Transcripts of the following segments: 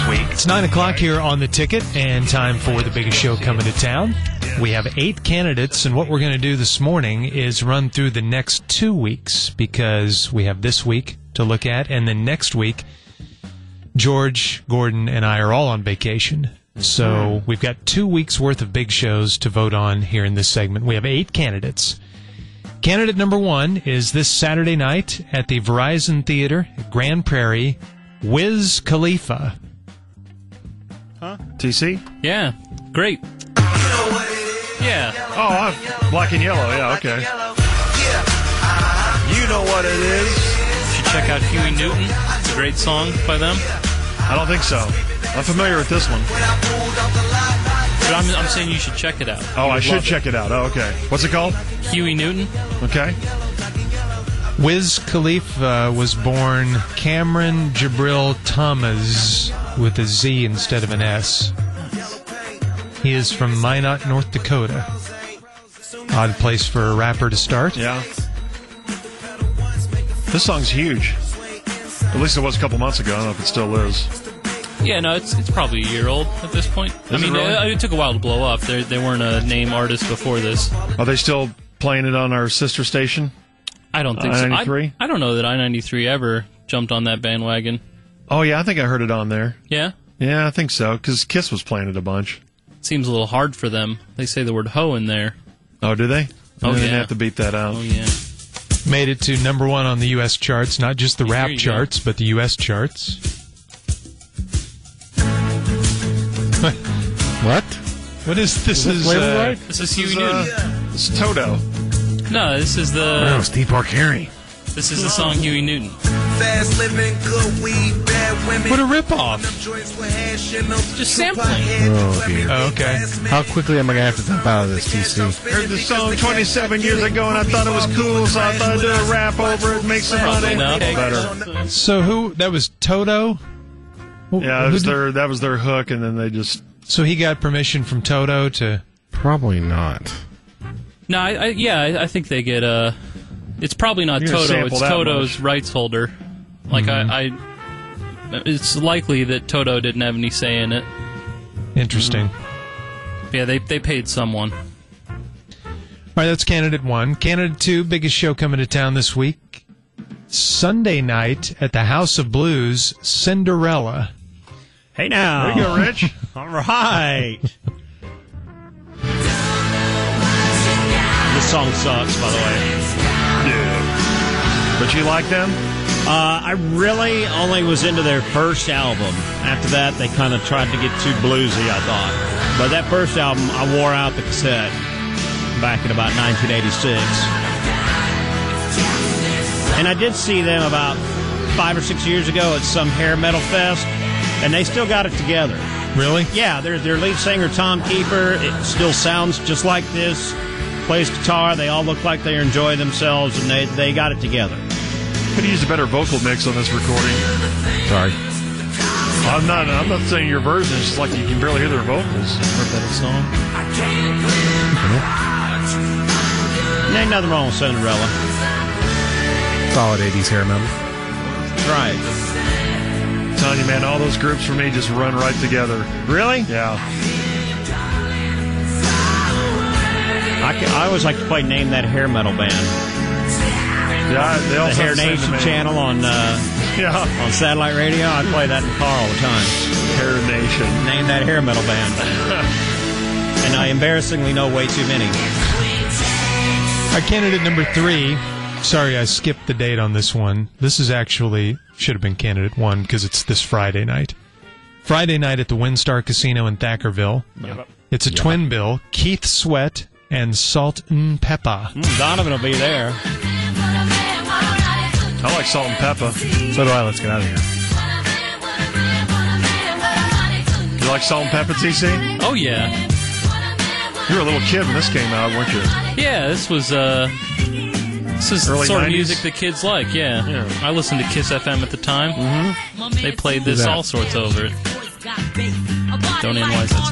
week. It's 9 o'clock here on The Ticket, and time for the biggest show coming to town. We have 8 candidates, and what we're going to do this morning is run through the next 2 weeks, because we have this week to look at, and then next week, George, Gordon, and I are all on vacation. So we've got 2 weeks' worth of big shows to vote on here in this segment. We have 8 candidates. Candidate number 1 is this Saturday night at the Verizon Theater at Grand Prairie, Wiz Khalifa. Huh? TC? Yeah. Great. Yeah. Oh, black and yellow. Yeah, okay. You know what it is. You should check out Huey Newton. It's a great song by them. I don't think so. I'm familiar with this one. But I'm saying you should check it out. Oh, I should check it out. Oh, okay. What's it called? Huey Newton. Okay. Wiz Khalifa was born Cameron Jabril Thomas with a Z instead of an S. He is from Minot, North Dakota. Odd place for a rapper to start. Yeah. This song's huge. At least it was a couple months ago. I don't know if it still is. Yeah, no, it's probably a year old at this point. Is it really? It took a while to blow up. They weren't a name artist before this. Are they still playing it on our sister station? I don't think so. I-93? I don't know that I-93 ever jumped on that bandwagon. Oh, yeah, I think I heard it on there. Yeah? Yeah, I think so, because Kiss was playing it a bunch. Seems a little hard for them. They say the word hoe in there. Oh, do they? Oh, They yeah. didn't have to beat that out. Oh, yeah. Made it to number 1 on the U.S. charts, not just the Here rap you charts, but the U.S. charts. What? What is this? This right? This is Huey Newton. This is Toto. No, this is No, Steve Barcari. This is the song Huey Newton. Fast living, good weed, bad women. What a ripoff. Just sampling. Oh, dear. Oh, okay. How quickly am I going to have to jump out of this, TC? Heard the song 27 years ago, and I thought it was cool, so I thought I'd do a rap over it, make some money. No. Better. So who? That was Toto? Yeah, that was their hook, and then they just... So he got permission from Toto to... Probably not. No, I think they get it's probably not You're gonna Toto. sample It's that Toto's much. rights holder. Like it's likely that Toto didn't have any say in it. Interesting. Yeah, they paid someone. All right, that's candidate 1. Candidate 2, biggest show coming to town this week. Sunday night at the House of Blues, Cinderella. Hey now. There you go, Rich. All right. This song sucks, by the way. Yeah. But you like them? I really only was into their first album. After that, they kind of tried to get too bluesy, I thought. But that first album, I wore out the cassette back in about 1986. And I did see them about 5 or 6 years ago at some hair metal fest, and they still got it together. Really? Yeah, their lead singer, Tom Kiefer, it still sounds just like this, plays guitar, they all look like they enjoy themselves, and they got it together. Could have used a better vocal mix on this recording. Sorry. I'm not saying your version, it's just like you can barely hear their vocals. Or a better song. And ain't nothing wrong with Cinderella. Solid 80s hair metal. Right. I'm telling you, man, all those groups for me just run right together. Really? Yeah. I always like to play Name That Hair Metal Band. Yeah, they The also Hair sing to Nation me. channel on satellite radio. I play that in the car all the time. Hair Nation. Name That Hair Metal Band. And I embarrassingly know way too many. Our candidate number 3. Sorry, I skipped the date on this one. This is actually should have been candidate 1 because it's this Friday night. Friday night at the WinStar Casino in Thackerville. Yep. It's a twin bill. Keith Sweat and Salt and Pepper. Donovan will be there. I like Salt and Pepper. So do I. Let's get out of here. You like Salt and Pepper, TC? Oh yeah. You were a little kid when this came out, weren't you? Yeah, this was the Early sort of 90s? music that kids like. Yeah. I listened to Kiss FM at the time. Mm-hmm. They played this that? all sorts over it. Don't analyze that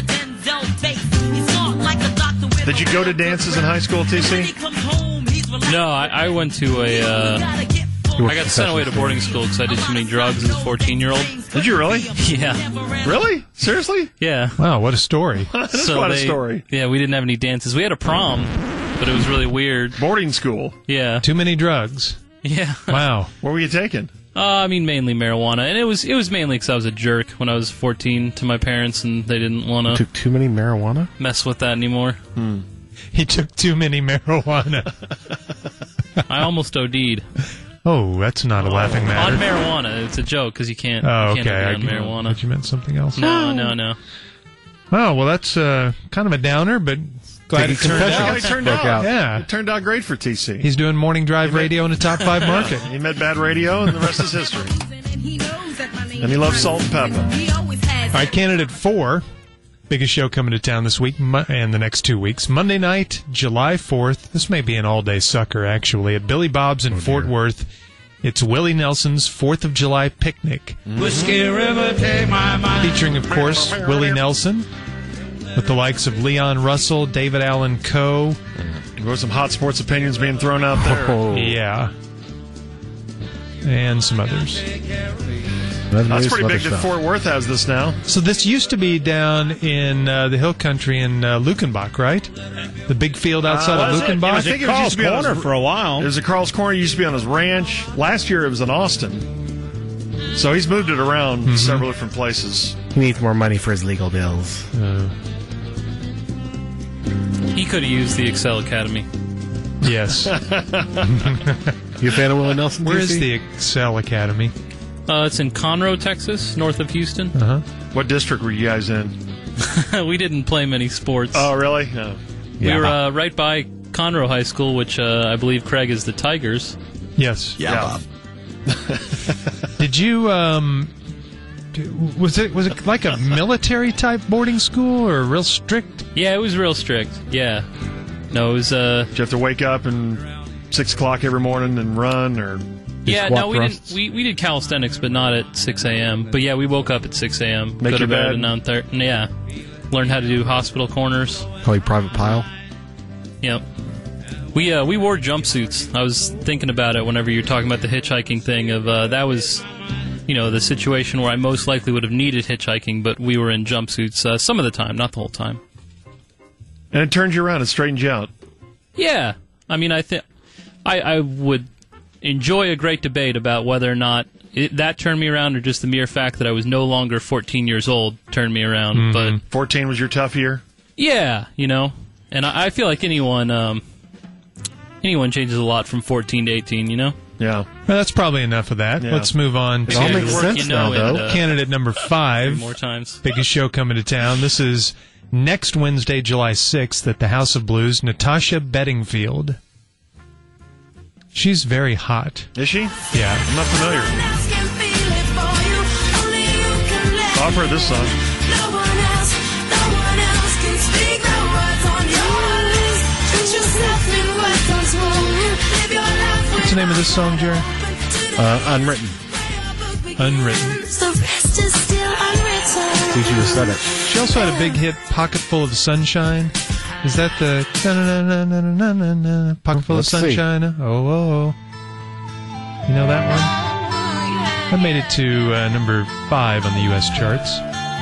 sentence. Did you go to dances in high school, TC? No, I went to a I got sent away to boarding school because I did too many drugs as a 14-year-old. Did you really? Yeah. Really? Seriously? Yeah. Wow, what a story. That is quite a story. Yeah, we didn't have any dances. We had a prom, but it was really weird. Boarding school. Yeah. Too many drugs. Yeah. Wow. What were you taking? I mean, mainly marijuana, and it was mainly because I was a jerk when I was 14 to my parents, and they didn't want to Took too many marijuana? mess with that anymore. He took too many marijuana. I almost OD'd Oh, that's not a laughing matter. on marijuana. It's a joke because you can't. Oh, you can't okay. OD on marijuana. But you meant something else. No. Oh, well, that's kind of a downer, but glad it turned Yeah, out. it turned Broke out. Yeah. It turned out great for TC. He's doing morning drive radio in the top 5 market. He met bad radio, and the rest is history. And he loves salt and pepper. All right, candidate 4. Biggest show coming to town this week and the next 2 weeks. Monday night, July 4th. This may be an all-day sucker, actually. At Billy Bob's in Fort Worth. It's Willie Nelson's 4th of July picnic. Whiskey River, take my mind. Featuring, of course, Willie Nelson, with the likes of Leon Russell, David Allen Coe. There were some hot sports opinions being thrown out there. Oh, Yeah. And some others. That's pretty big that Fort Worth has this now. So this used to be down in the hill country in Lukenbach, right? The big field outside of was it? Lukenbach? I think it Carl's used to be on Corner his- for a while. It was at Carl's Corner. It used to be on his ranch. Last year it was in Austin. So he's moved it around several different places. He needs more money for his legal bills. He could have used the Excel Academy. Yes. You a fan of Willie Nelson? Where TC? is the Excel Academy? It's in Conroe, Texas, north of Houston. Uh-huh. What district were you guys in? We didn't play many sports. Oh, really? No. We Yeah. were right by Conroe High School, which I believe Craig is the Tigers. Yes. Yeah. Did you was it like a military type boarding school or real strict? Yeah, it was real strict. Yeah. No, it was Did you have to wake up and 6 o'clock every morning and run, or yeah, squat no, we thrusts? didn't. We did calisthenics, but not at 6 a.m. But yeah, we woke up at 6 a.m. Make Go to your bed bed. at 9:30. Yeah, learned how to do hospital corners. Probably Private Pile. Yep. We wore jumpsuits. I was thinking about it whenever you're talking about the hitchhiking thing. Of that was, the situation where I most likely would have needed hitchhiking, but we were in jumpsuits some of the time, not the whole time. and it turns you around and straightens you out. Yeah, I mean, I think I would enjoy a great debate about whether or not that turned me around, or just the mere fact that I was no longer 14 years old turned me around. But 14 was your tough year. yeah, and I feel like anyone changes a lot from 14 to 18. Yeah. Well, that's probably enough of that. Yeah. Let's move on It all to makes sense now, though. candidate number 5. more times. Biggest show coming to town. This is next Wednesday, July 6th at the House of Blues. Natasha Bedingfield. She's very hot. Is she? Yeah. I'm not familiar. I've heard this song. What's the name of this song, Jerry? Unwritten. Unwritten. See, she just said it. She also had a big hit, Pocket Full of Sunshine. Is that the na-na-na-na-na-na-na, Pocket Full of Let's see. Sunshine? Oh, oh, oh. You know that one? That made it to number 5 on the U.S. charts.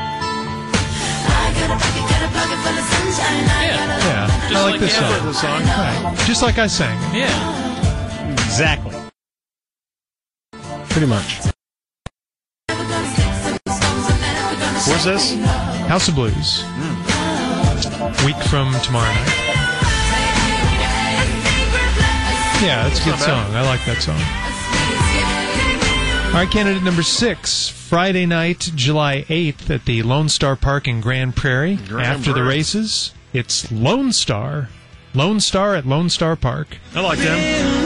Yeah, I like this I've heard song. this song. Right. Just like I sang. Yeah. Exactly. Pretty much. Where's this? House of Blues. Week from tomorrow night. Yeah, that's a good not bad. song. I like that song. All right, candidate number 6, Friday night, July 8th at the Lone Star Park in Grand Prairie. Grand After the Prairie. races, it's Lone Star. Lone Star at Lone Star Park. I like them.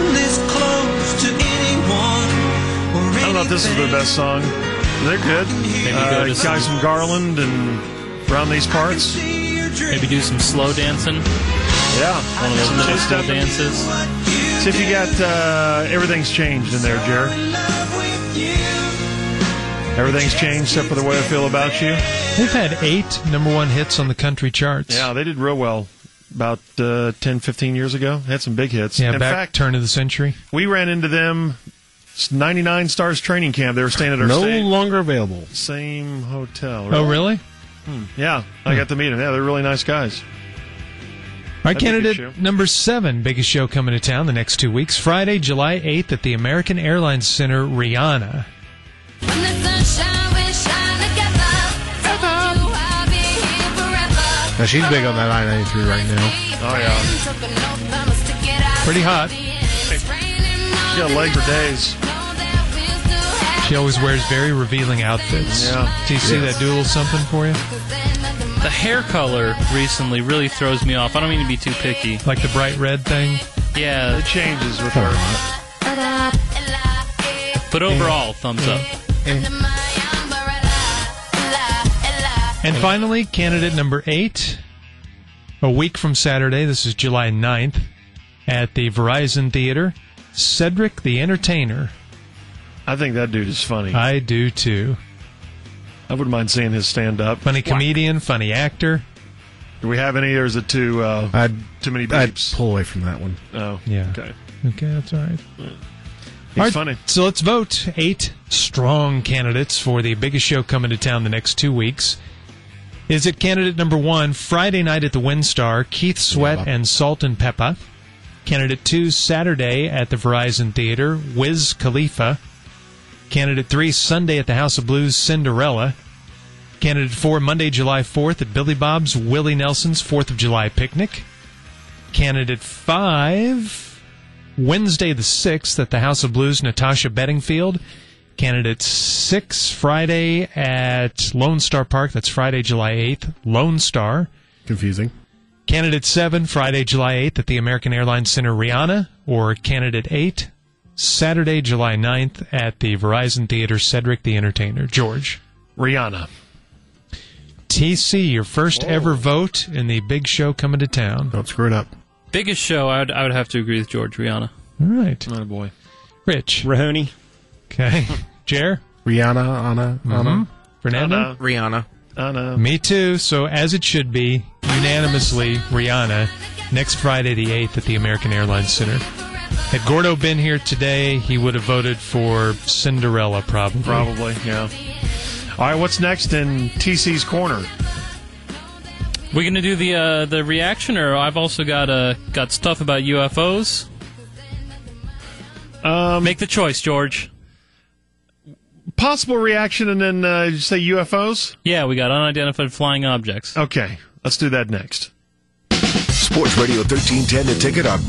I don't know if this is their best song. They're good. go to Guys from Garland and around these parts. Maybe do some slow dancing. Yeah. One of those Some middle school two-step. dances. See if you got Everything's Changed in there, Jared. Everything's changed except for the way I feel about you. They've had 8 number 1 hits on the country charts. Yeah, they did real well about 10, 15 years ago. They had some big hits. Yeah, In back fact, turn of the century. we ran into them It's 99 Stars Training Camp. They were staying at our No longer available. same hotel. Oh, really? Yeah, I got to meet them. Yeah, they're really nice guys. All right, That'd be a good candidate show. number 7, biggest show coming to town the next 2 weeks. Friday, July 8th at the American Airlines Center, Rihanna. When the sunshine, we shine together. Told you I'll be here forever. Now, she's big on that I-93 right now. Oh, yeah. Pretty hot. She got a leg for days. She always wears very revealing outfits. Yeah. Do you see Yes. that do a little something for you? The hair color recently really throws me off. I don't mean to be too picky. Like the bright red thing? Yeah, It changes with her. but overall, thumbs up. And finally, candidate number 8, a week from Saturday, this is July 9th, at the Verizon Theater, Cedric the Entertainer. I think that dude is funny. I do too. I wouldn't mind seeing his stand-up. Funny comedian, funny actor. Do we have any, or is it too many I'd beeps? pull away from that one. Oh, Yeah. okay. Okay, that's all right. He's All right, funny. So let's vote 8 strong candidates for the biggest show coming to town the next 2 weeks. Is it candidate number 1, Friday night at the WinStar, Keith Sweat and Salt and Peppa? Candidate 2, Saturday at the Verizon Theater, Wiz Khalifa. Candidate 3, Sunday at the House of Blues, Cinderella. Candidate 4, Monday, July 4th at Billy Bob's, Willie Nelson's 4th of July picnic. Candidate 5, Wednesday the 6th at the House of Blues, Natasha Bedingfield. Candidate 6, Friday at Lone Star Park. That's Friday, July 8th, Lone Star. Confusing. Candidate 7, Friday, July 8th at the American Airlines Center, Rihanna. Or Candidate 8, Saturday, July 9th at the Verizon Theater, Cedric the Entertainer. George. Rihanna. TC, your first ever vote in the big show coming to town. Don't screw it up. Biggest show, I would have to agree with George, Rihanna. All right. Oh, boy. Rich. Rahoney. Okay. Jer? Rihanna, Anna. Fernando? Rihanna. Anna. Me too. So as it should be, unanimously, Rihanna, next Friday the 8th at the American Airlines Center. Had Gordo been here today, he would have voted for Cinderella, probably. Probably, yeah. All right, what's next in TC's Corner? We're gonna do the reaction, or I've also got stuff about UFOs. Make the choice, George. Possible reaction, and then you say UFOs? Yeah, we got unidentified flying objects. Okay, let's do that next. Sports Radio 1310 The Ticket on